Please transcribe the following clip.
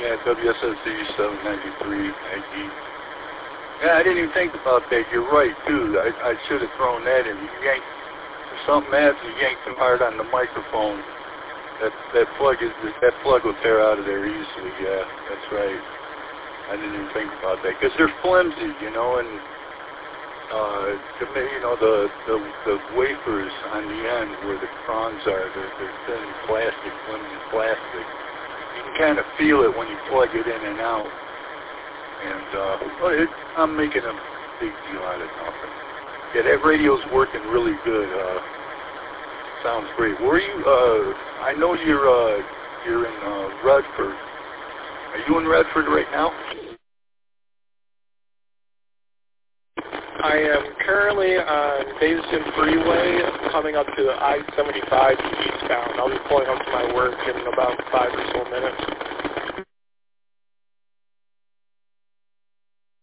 Yeah, WSSC 793, Aggie. Yeah, I didn't even think about that. You're right, too. I should have thrown that in. You yank, if something happens, you yank too hard on the microphone, that plug will tear out of there easily. Yeah, that's right. I didn't even think about that because they're flimsy, you know, and the wafers on the end where the prongs are, they're thin plastic, flimsy plastic. You can kind of feel it when you plug it in and out. And I'm making a big deal out of nothing. Yeah, that radio's working really good. Sounds great. Where are you? I know you're in Redford. Are you in Redford right now? I am currently on Davidson Freeway coming up to I-75 eastbound. I'll be pulling up to my work in about 5 or so minutes.